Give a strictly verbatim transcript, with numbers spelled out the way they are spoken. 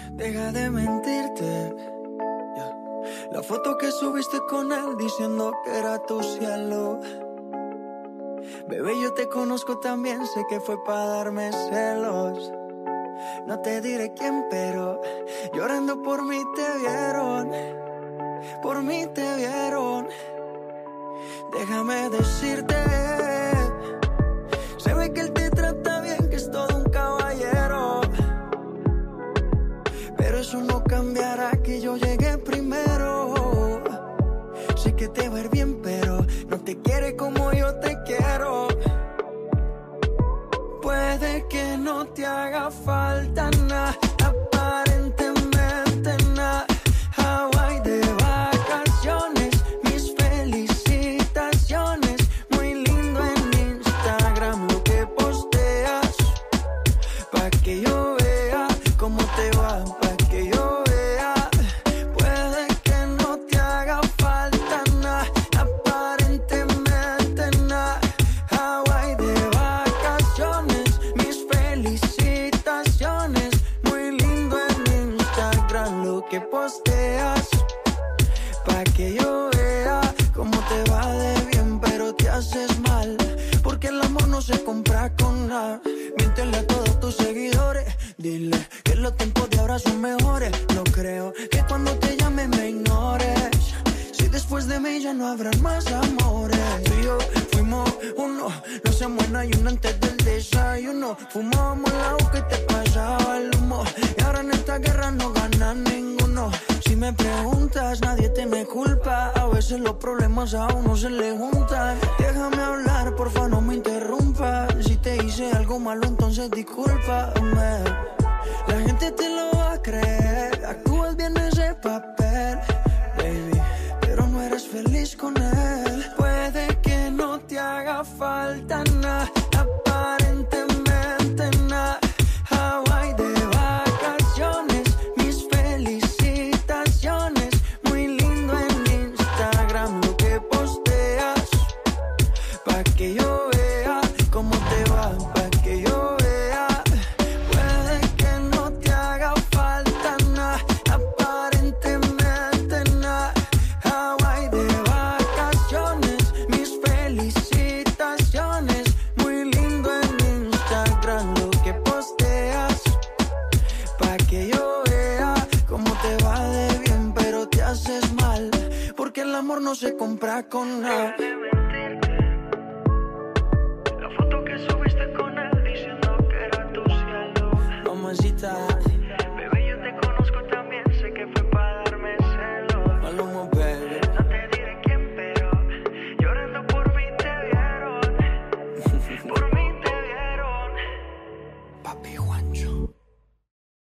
Deja de mentirte. Yeah. La foto que subiste con él diciendo que era tu cielo. Bebé, yo te conozco también, sé que fue para darme celos. No te diré quién, pero llorando por mí te vieron. Por mí te vieron. Déjame decirte, se ve que él te trata bien, que es todo un caballero. Pero eso no cambiará que yo llegué primero. Sé que te va a ir bien, pero no te quiere como yo te quiero. Puede que no te haga falta nada, aparentemente nada. Hawaii de vacaciones, mis felicitaciones. Muy lindo en Instagram lo que posteas, pa' que yo vea cómo te va, pa' que yo vea. Puede que no te haga falta nada, aparentemente nada. Hawaii de vacaciones, mis felicitaciones. Muy lindo en Instagram lo que posteas, pa' que yo vea cómo te va de bien, pero te haces mal, porque el amor no se compra con nada. Miéntele a todos tus seguidores, dile que los tiempos de ahora son mejores. No creo que cuando te llame me ignores, si después de mí ya no habrán más amores. Tú y yo fuimos uno, no se muera y uno antes del desayuno. Fumábamos el agua que te pasaba el humo, y ahora en esta guerra no gana ninguno. Si me preguntas, nadie te me culpa, a veces los problemas a uno se le juntan. Déjame hablar, porfa, no me interrumpas. Si te hice algo malo, entonces discúlpame. La gente te lo va a creer, actúas bien ese papel, baby, pero no eres feliz con él. Puede que no te haga falta nada, aparentemente nada. Hawaii de vacaciones, mis felicitaciones. Muy lindo en Instagram lo que posteas, pa' que yo vea cómo te va, pa' que yo vea. Puede que no te haga falta nada, aparentemente nada. Hawaii de vacaciones, mis felicitaciones. Muy lindo en Instagram lo que posteas, pa' que yo vea cómo te va de bien, pero te haces mal, porque el amor no se compra con nada. La foto que subiste con él diciendo que era tu cielo. Mamacita.